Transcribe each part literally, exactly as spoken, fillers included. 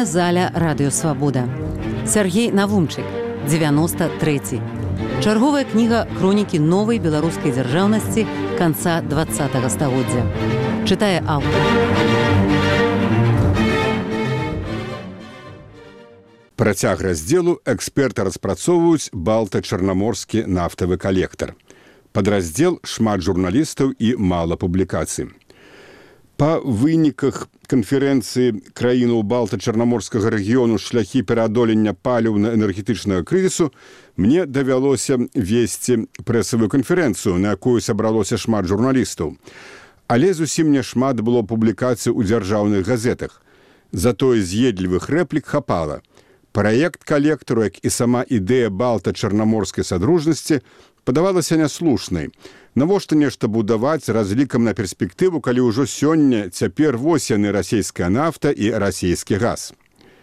Чытальная заля радыёвабода. Сяргей Навумчык, дзевяносто трэці. Чарговая кніга хронікі новай беларускай дзяржаўнасці канца двадцатага стагоддзя. Чытае аўтар. Працяг раздзелу эксперты распрацоўваюць балта-чарнаморскі нафтавы калектар. Падраздзел шмат журналістаў і мала публікацый. Па выніках канферэнцыі краінаў балта-чарнаморскага рэгіёну шляхі пераадолення паліўна-энергетычнага крызісу мне давялося весці прэсавую канферэнцыю, на якую сабралося шмат журналістаў. Але зусім не шмат было публікацый у дзяржаўных газетах. Затое з'едлівых рэплік хапала. Праект калектару, як і сама ідэя балта-чарнаморскай садружнасці, падавалася няслушнай. Навошта нешта будаваць з разлікам на перспектыву, калі ўжо сёння цяпер вось яны расійская нафта і расійскі газ.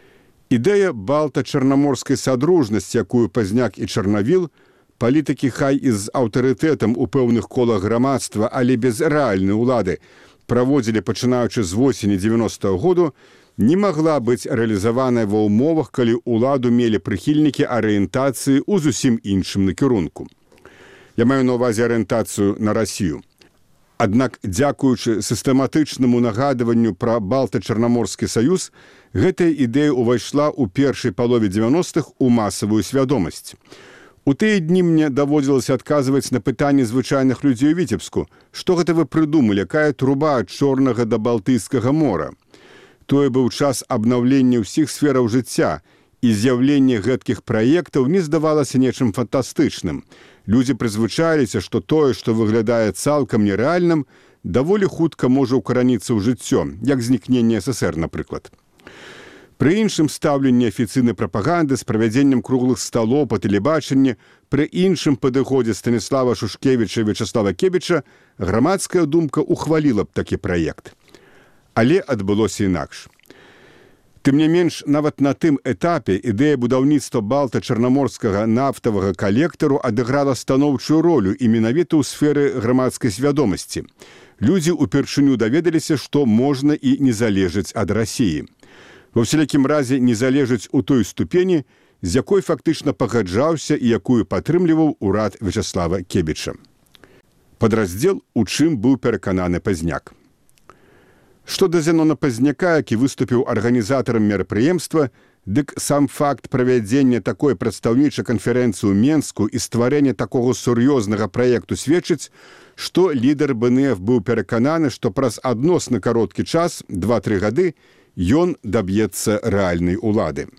Ідэя балта-чарнаморскай садружнасці, якую Пазняк і Чарнавіл, палітыкі хай і з аўтарытэтам у пэўных колах грамадства, але без рэальнай улады, праводзілі пачынаючы з восені дзевяностага году, не магла быць рэалізаваная ва ўмовах, калі ўладу мелі прыхільнікі арыентацыі ў зусім іншым накірунку. Я маю на ўвазе арыентацыю на Расію. Аднак, дзякуючы сістэматычнаму нагадыванню пра балта-чарнаморскі саюз, гэтая ідэя ўвайшла ў першай палове дзевяностых у масавую свядомасць. У тыя дні мне даводзілася адказваць на пытанні звычайных людзей у Віцебску. Што гэта вы прыдумалі, якая труба ад Чорнага да Балтыйскага мора? Тое быў час абнаўлення ўсіх сфераў жыцця, і з'яўленне гэткіх праектаў не здавалася нечым фантастычным. Людзі прызвычаіліся, што тое, што выглядае цалкам нерэальным, даволі хутка можа ўкараніцца ў жыццё, як знікненне эс эс ер, напрыклад. Пры іншым стаўленні афіцыйнай прапаганды з правядзеннем круглых сталоў па тэлебачанні, пры іншым падыходзе Станіслава Шушкевіча і Вячаслава Кебіча грамадская думка ухваліла б такі праект. Але адбылося інакш. Тым не менш, нават на тым этапе ідэя будаўніцтва балта-чарнаморскага нафтавага калектару адыграла станоўчую ролю і менавіта ў сферы грамадскай свядомасці. Людзі упершыню даведаліся, што можна і не залежыць ад Расіі. Ва ўсялякім разе не залежыць у той ступені, з якой фактычна пагаджаўся і якую падтрымліваў урад Вячаслава Кебіча. Падраздзел, у чым быў перакананы Пазняк. Што да Зенона Пазняка, які выступіў арганізатарам мерапрыемства, дык сам факт правядзення такой прадстаўнічай канферэнцыі ў Менску і стварэння такога сур'ёзнага праекту сведчыць, што лідар бэ эн эф быў перакананы, што праз адносна кароткі час, два-тры гады, ён даб'ецца рэальнай улады.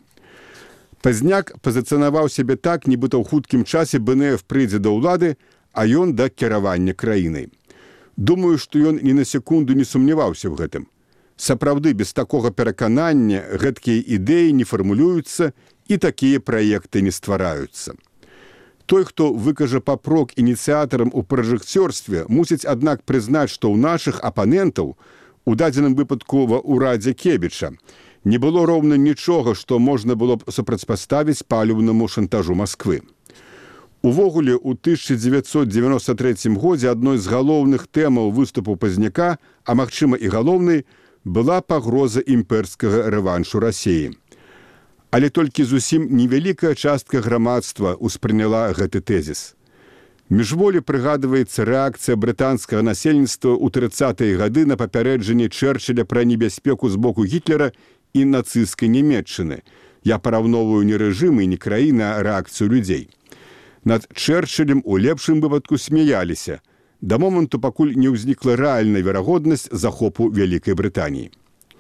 Пазняк пазіцыянаваў сябе так, нібыта ў хуткім часе бэ эн эф прыйдзе да ўлады, а ён да кіравання краінай. Думаю, што ён ні на секунду не сумняваўся ў гэтым. Сапраўды, без такога пераканання гэткія ідэі не фармулююцца і такія праекты не ствараюцца. Той, хто выкажа папрок ініцыятарам у пражэкцёрстве, мусіць, аднак, прызнаць, што ў нашых апанентаў, у дадзеным выпадку ва ўрадзе Кебіча, не было роўна нічога, што можна было б супрацьпаставіць паліўнаму шантажу Масквы. Увогуле, у тысяча дзевяцьсот дзевяноста трэцім годзе адной з галоўных тэмаў выступу Пазняка, а магчыма і галоўнай, была пагроза імперскага рэваншу Расіі. Але толькі зусім невялікая частка грамадства ўспрыняла гэты тэзіс. Міжволі прыгадваецца рэакцыя брытанскага насельніцтва ў трыццатыя гады на папярэджанне Чэрчыля пра небяспеку з боку Гітлера і нацысцкай Нямецчыны. Я параўноўваю не рэжым і не краіны, а рэакцыю людзей. Над Чэрчылем у лепшым выпадку смяяліся, да моманту, пакуль не ўзнікла рэальная верагоднасць захопу Вялікай Брытаніі.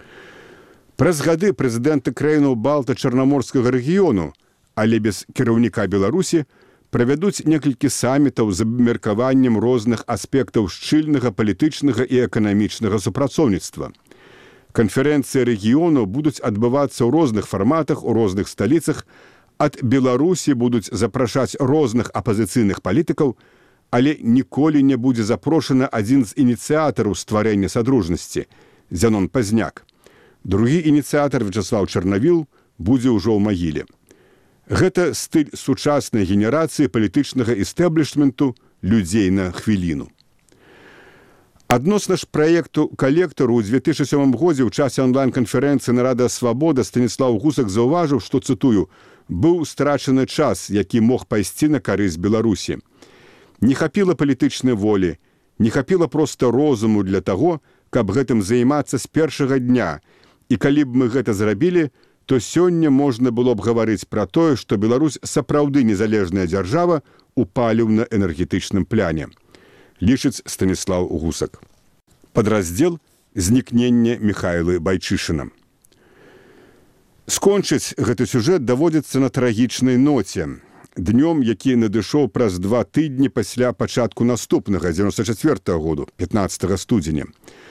Праз гады прэзідэнты краінаў балта-чарнаморскага рэгіёну, але без кіраўніка Беларусі, правядуць некалькі самітаў з абмеркаваннем розных аспектаў шчыльнага палітычнага і эканамічнага супрацоўніцтва. Канферэнцыі рэгіёну будуць адбывацца ў розных фарматах, у розных сталіцах. Ад Беларусі будуць запрашаць розных апазіцыйных палітыкаў, але ніколі не будзе запрошаны адзін з ініцыятараў стварэння садружнасці – Зенон Пазняк. Другі ініцыятар Вячаслаў Чарнавіл будзе ўжо ў магіле. Гэта стыль сучаснай генерацыі палітычнага істэблішменту людзей на хвіліну. Адносна ж праекту калектару ў дзве тысячы сёмым годзе ў часе онлайн-канферэнцыі «Нарада Свабода» Станіслав Гусак заўважыў, што, цытую, «быў страчаны час, які мог пайсці на карысць Беларусі. Не хапіла палітычнай волі, не хапіла проста розуму для таго, каб гэтым займацца з першага дня. І калі б мы гэта зрабілі, то сёння можна было б гаварыць пра тое, што Беларусь сапраўды незалежная дзяржава ў паліўна-энергетычным пляне», лічыць Станіслав Гусак. Падраздзел «Знікненне Міхайлы Байчышына». Скончыць гэты сюжэт даводзіцца на трагічнай ноце. Днём, які надышоў праз два тыдні пасля пачатку наступнага, дзевяноста чацвёртага году, пятнаццатага студзеня.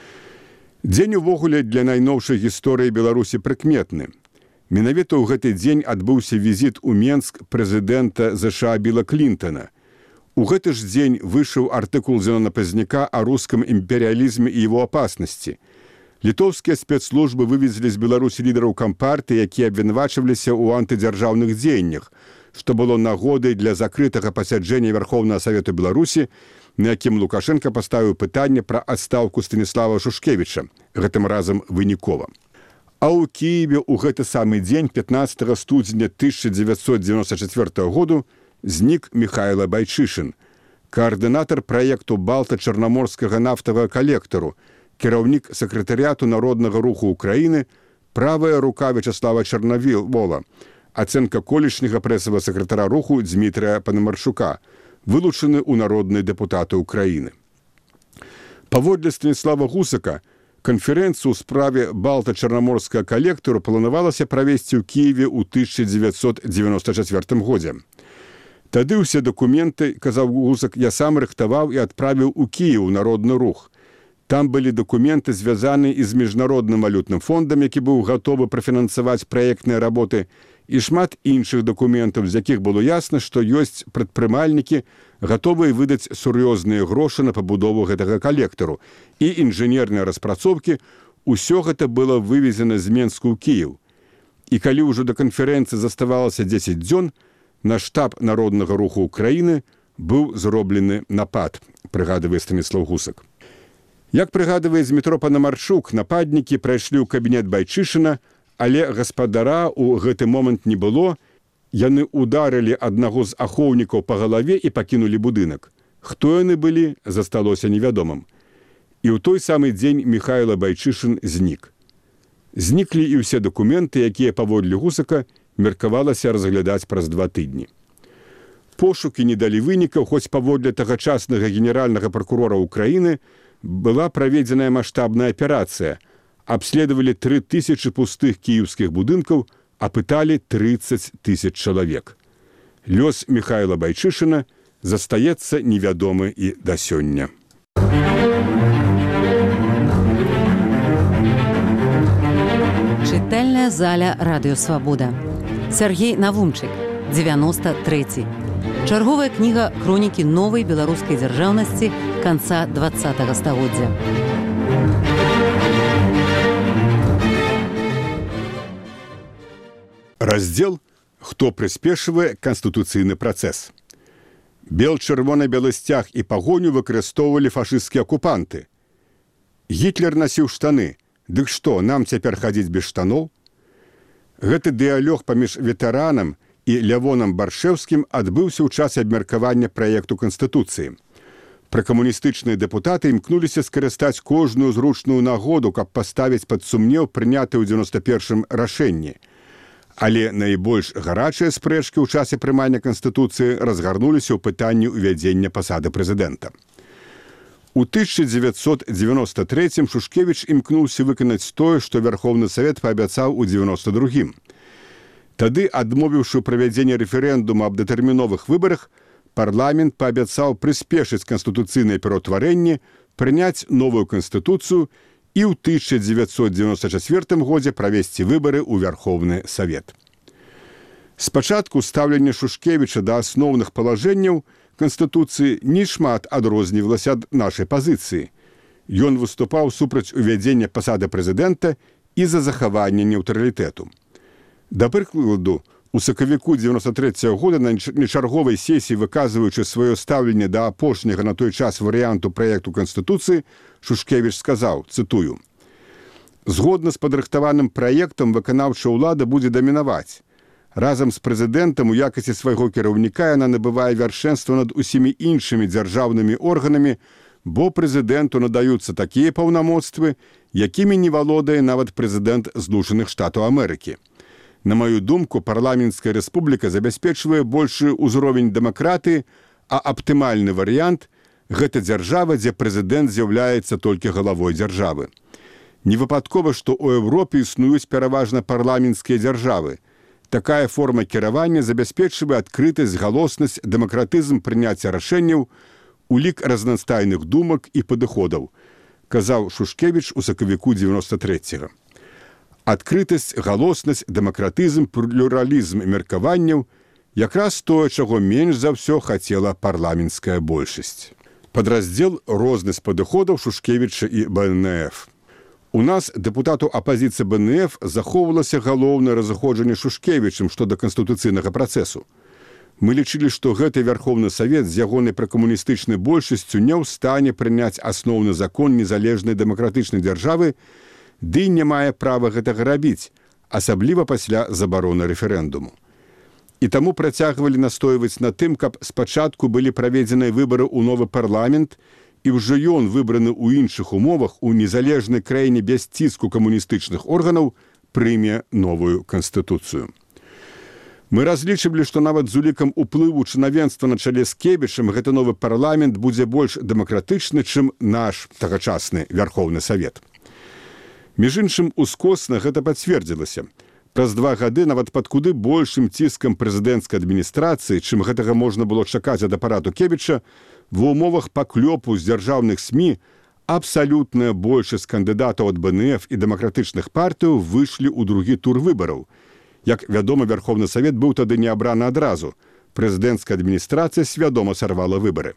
Дзень увогуле для найноўшай гісторыі Беларусі прыкметны. Менавіта ў гэты дзень адбыўся візіт у Менск прэзідэнта ЗША Білла Клінтона. У гэты ж дзень выйшаў артыкул Зенона Пазняка о русском империализме и его опасности. Літоўскія спецслужбы вывезлі з Беларусі лідараў кампартыі, якія абвінавачваліся ў антыдзяржаўных дзеяннях, што было нагодай для закрытага пасяджэння Верховнага Савету Беларусі, на якім Лукашенко паставіў пытанне пра адстаўку Станіслава Шушкевіча, гэтым разам вынікова. А ў Кіеве ў гэты самы дзень, пятнаццатага студзеня тысяча дзевяцьсот дзевяносто чацвёртага году, знік Міхайла Байчышын, каардынатар праекту Балта-Чарнаморскага нафтавага калектару, кіраўнік сакратарыяту Народнага руху Украіны, правая рука Вячаслава Чарнавола, ацэнка колішняга прэсавага сакратара руху Дзмітрыя Панамарчука, вылучаны ў народныя дэпутаты Украіны. Паводле Станіслава Гусака, канферэнцыю ў справе Балта-Чарнаморскага калектару планавалася правесці ў Кіеве ў тысяча дзевяцьсот дзевяноста чацвёртым годзе. Тады ўсе дакументы, казаў Гусак, я сам рыхтаваў і адправіў у Кіеў народны рух. Там былі дакументы, звязаны і з міжнародным валютным фондам, які быў гатовы прафінансаваць праектныя работы, і шмат іншых дакументаў, з якіх было ясна, што ёсць прадпрымальнікі, гатовыя выдаць сур'ёзныя грошы на пабудову гэтага калектару. І інжынерныя распрацоўкі, усё гэта было вывезена з Менску ў Кіеў. І калі ўжо да канферэнцыі заставалася дзесяць дзён, на штаб Народнага руху Украіны быў зроблены напад, прыгадвае Станіслав Гусак. Як прыгадвае Дзмітро Панамарчук, нападнікі прайшлі ў кабінет Байчышына, але гаспадара ў гэты момант не было, яны ударылі аднаго з ахоўнікаў па галаве і пакінулі будынак. Хто яны былі, засталося невядомым. І ў той самы дзень Міхайла Байчышын знік. Зніклі і ўсе дакументы, якія паводле Гусака меркавалася разглядаць праз два тыдні. Пошукі не далі вынікаў, хоць паводле тагачаснага генеральнага пракурора Украіны была праведзеная маштабная аперацыя. Абследавалі тры тысячы пустых кіеўскіх будынкаў, апыталі трыццаць тысяч чалавек. Лёс Міхайла Байчышына застаецца невядомы і да сёння. Чытальная заля Радыё Свабода. Сергей Навумчык, дзевяноста трэці. Чарговая кніга хронікі новай беларускай дзяржаўнасці канца дваццатага стагоддзя. Раздзел «Хто прыспешвае канстытуцыйны працэс». Бел-чырвона-белы сцяг і пагоню выкарыстоўвалі фашысцкія акупанты. Гітлер насіў штаны. Дык што, нам цяпер хадзіць без штаноў? Гэты дыялог паміж ветэранам і Лявонам Баршэўскім адбыўся ў час абмеркавання праекту Канстытуцыі. Пракамуністычныя дэпутаты імкнуліся скарыстаць кожную зручную нагоду, каб паставіць пад сумнеў прыняты ў дзевяноста першым рашэнні. Але найбольш гарачыя спрэчкі ў часе прымання Канстытуцыі разгарнуліся ў пытанні ўвядзення пасады прэзідэнта. У тысяча дзевяцьсот дзевяноста трэцім Шушкевіч імкнуўся выканаць тое, што Верховны Савет паабяцаў у дзевяноста другім. Тады, адмовіўшы правядзенне рэферэндума аб датэрміновых выбарах, парламент паабяцаў прыспешыць канстытуцыйнае пераўтварэнне, прыняць новую канстытуцыю і ў тысяча дзевяцьсот дзевяноста чацвёртым годзе правесці выбары ў Верховны Савет. Спачатку стаўленне Шушкевіча да асноўных палажэнняў Канстытуцыі не шмат адрознівалася ад нашай пазіцыі. Ён выступаў супраць увядзення пасады прэзідэнта і за захаванне нейтралітэту. Да прыкладу, У сакавіку дзевяноста трэцяга года на нечарговай сесіі, выказваючы сваё стаўленне да апошняга на той час варыянту праекту Канстытуцыі, Шушкевіч сказаў, цытую: «Згодна з падрыхтаваным праектам выканаўчая ўлада будзе дамінаваць. Разам з прэзідэнтам у якасці свайго кіраўніка яна набывае вяршэнства над усімі іншымі дзяржаўнымі органамі, бо прэзідэнту надаюцца такія паўнамоцтвы, якімі не валодае нават прэзідэнт Злучаных Штатаў Амерыкі. На маю думку, парламенцкая рэспубліка забяспечвае большы ўзровень дэмакратыі, а аптымальны варыянт – гэта дзяржава, дзе прэзідэнт з'яўляецца толькі галавой дзяржавы. Не выпадкова, што ў Еўропе існуюць пераважна парламенцкія дзяржавы. Такая форма кіравання забяспечвае адкрытасць, галоснасць, дэмакратызм прыняцця рашэнняў, улік разнастайных думак і падыходаў, казаў Шушкевіч у сакавіку дзевяноста трэцяга. Адкрытасць, галоснасць, дэмакратызм, плюралізм меркаванняў – якраз тое, чаго менш за ўсё хацела парламенцкая большасць. Падраздзел розны з падыходаў Шушкевіча і Бэ Эн Эф. У нас, дэпутату апазіцыі Бэ Эн Эф, захоўвалася галоўнае разыходжанне Шушкевічам што да канстытуцыйнага працэсу. Мы лічылі, што гэты Вярхоўны Савет з ягонай пракамуністычнай большасцю не ў стане прыняць асноўны закон незалежнай дэмакратычнай дзяржавы, ды не мае права гэтага рабіць, асабліва пасля забароны рэферэндуму. І таму працягвалі настойваць на тым, каб спачатку былі праведзеныя выбары ў новы парламент, і ўжо ён, выбраны ў іншых умовах, у незалежнай краіне без ціску камуністычных органаў, прыме новую канстытуцыю. Мы разлічылі, што нават з улікам уплыву чынавенства на чале з Кебічам гэты новы парламент будзе больш дэмакратычны, чым наш тагачасны Вярхоўны Савет. Між іншым, ускосна гэта пацвердзілася. Праз два гады нават пад куды большым ціскам прэзідэнцкай адміністрацыі, чым гэтага можна было чакаць ад апарату Кебіча, ва ўмовах паклёпу з дзяржаўных СМІ абсалютная большасць кандыдатаў ад Бэ Эн Эф і дэмакратычных партыяў выйшлі ў другі тур выбараў. Як вядома, Вярхоўны Савет быў тады не абраны адразу. Прэзідэнцкая адміністрацыя свядома сарвала выбары.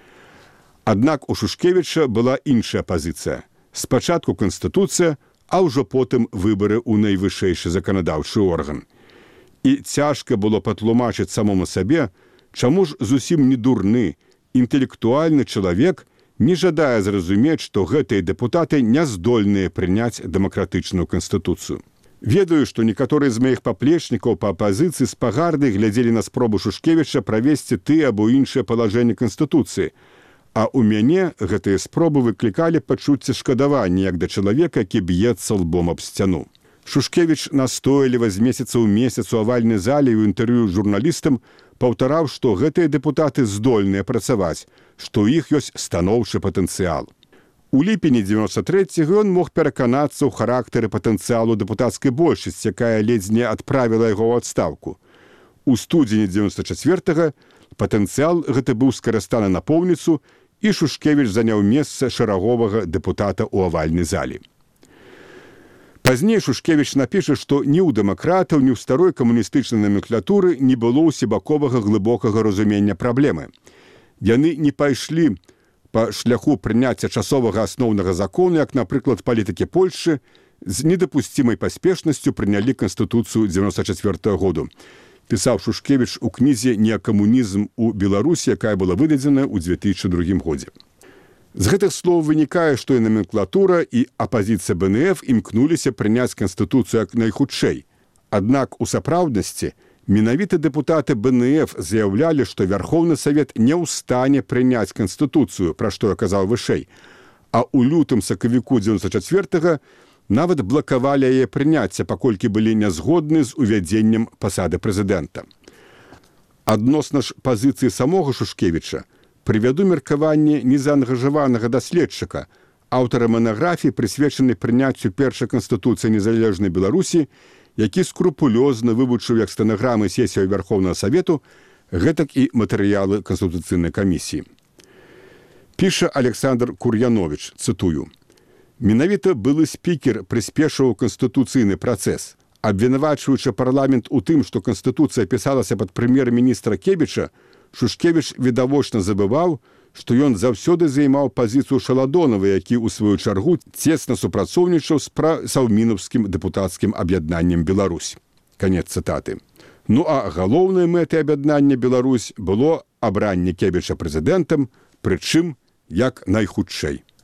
Аднак у Шушкевіча была іншая пазіцыя. Спачатку Канстытуцыя, а ўжо потым выбары ў найвышэйшы заканадаўчы орган. І цяжка было патлумачыць самому сабе, чаму ж зусім не дурны, інтэлектуальны чалавек не жадае зразумець, што гэтыя дэпутаты не здольныя прыняць дэмакратычную канстытуцыю. Ведаю, што некаторыя з маіх паплечнікаў па апазіцыі з пагардай глядзелі на спробу Шушкевіча правесці тыя або іншыя палажэнні канстытуцыі, а ў мяне гэтыя спробы выклікалі пачуцце шкадавання як да чалавека, які б'ецца лбом аб сцяну. Шушкевіч настойліва з месяца ў месяц у авальнай зале ў інтэрв'ю журналістам паўтараў, што гэтыя дэпутаты здольныя працаваць, што ў іх ёсць станоўчы патэнцыял. У ліпені дзевяноста трэцяга ён мог пераканацца ў характары патэнцыялу дэпутацкай большасці, якая ледзь не адправіла яго ў адстаўку. У студзені дзевяноста чацвёртага патэнцыял гэты быў скарыстаны напоўніцу, і Шушкевіч заняў месца шараговага дэпутата ў авальнай зале. Пазней Шушкевіч напіша, што ні ў дэмакратаў, ні ў старой камуністычнай наменклатуры не было ўсебаковага глыбокага разумення праблемы. Яны не пайшлі па шляху прыняцця часовага асноўнага закону, як, напрыклад, палітыкі Польшчы з недапусцімай паспешнасцю прынялі Канстытуцыю дзевяноста чацвёртага году. Пісаў Шушкевіч у кнізе «Неакамунізм у Беларусі», якая была выдадзена ў дзве тысячы другім годзе. З гэтых слоў вынікае, што і наменклатура, і апазіцыя Бэ Эн Эф імкнуліся прыняць Канстытуцыю як найхутчэй. Аднак у сапраўднасці менавіта дэпутаты Бэ Эн Эф заяўлялі, што Вярхоўны Савет не ў стане прыняць Канстытуцыю, пра што я казаў вышэй, а ў лютым сакавіку дзевяноста чацвёртага нават блакавалі яе прыняцце, паколькі былі нязгодны з увядзеннем пасады прэзідэнта. Адносна ж пазіцыі самога Шушкевіча прывяду меркаванне незаангажаванага даследчыка, аўтара манаграфіі, прысвечанай прыняццю першай канстытуцыі незалежнай Беларусі, які скрупулёзна вывучыў як стэнаграмы сесіяў Вярхоўнага Савету, гэтак і матэрыялы Канстытуцыйнай камісіі. Піша Александр Кур'яновіч, цытую: «Менавіта былы спікер прыспешыў канстытуцыйны працэс. Абвінавачваючы парламент у тым, што Канстытуцыя пісалася пад прэм'ер-міністра Кебіча, Шушкевіч відавочна забываў, што ён заўсёды займаў пазіцыю Шаладонова, які, у сваю чаргу, цесна супрацоўнічаў з саўмінаўскім дэпутацкім аб'яднаннем Беларусь». Канец цытаты. Ну а галоўнай мэтай аб'яднання Беларусь было абранне Кебіча прэзідэнтам, прычым як найхутчэй.